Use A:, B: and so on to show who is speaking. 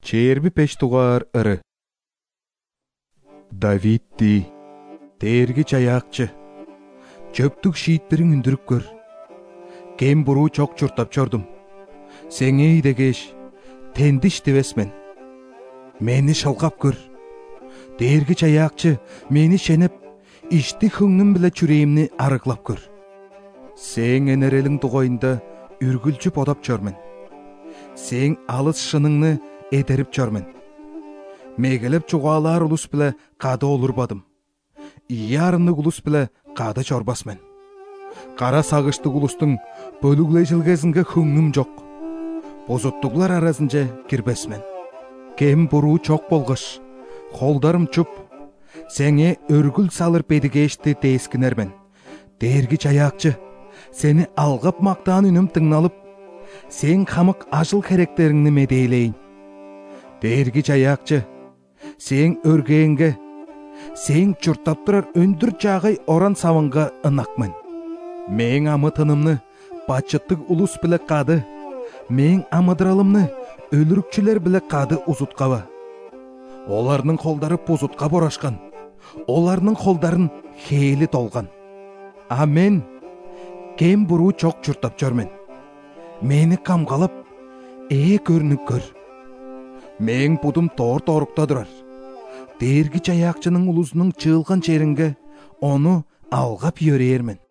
A: Черби пештугар ыры. Давидти, дээрги чаяакчы, чөптүк шииттериң үндүрүп көр. Кем буруу чок чуртап чордум. Сеңей дегеш, тендиш дебесмен. Мени шалгап көр. Дээрги чаяакчы, мени шенеп, ишти хыңным биле чүрейимни арыглап көр. Сең энерелиң тугайында үргүлчүп одап чормен. Сең алыс шыныңны эдерип чормен. Мегелеп чугаалар улус биле кады олурбадым. Ярынлык улус биле кады чорбасмен. Кара сагыштык улустуң бөлүглей жылгезинге хыңным жок. Бозоттуглар арасынча кирбесмен. Кем буруу чок болгош, холдарым чуп. Сеңе өргүл салыр бедигешти тескинермен. Дээрги чаяакчы, сени алгап мактаан үнүм тыңналып, сең камык ажыл керектериңни медейлейин. Дээрги чаяакчы, сең өргөөнгө, сең чуртап турар өндүр жагай оран савынга ынакмын. Мең амытынымны бачыттык улус биле кады, мең амыдыралымны өлүрүкчүлөр биле кады узуткаба. Оларнын колдары бузутка борашкан, оларнын колдарын хейли толган. А мен кем буруу чок чуртап жөрмен. Мени камгалап, көрүнүп көр. Мең будум тоор-тоорукта турар. Дээрги чаяакчынын улусунун чыылган жеринге ону алгап йөрээрмен.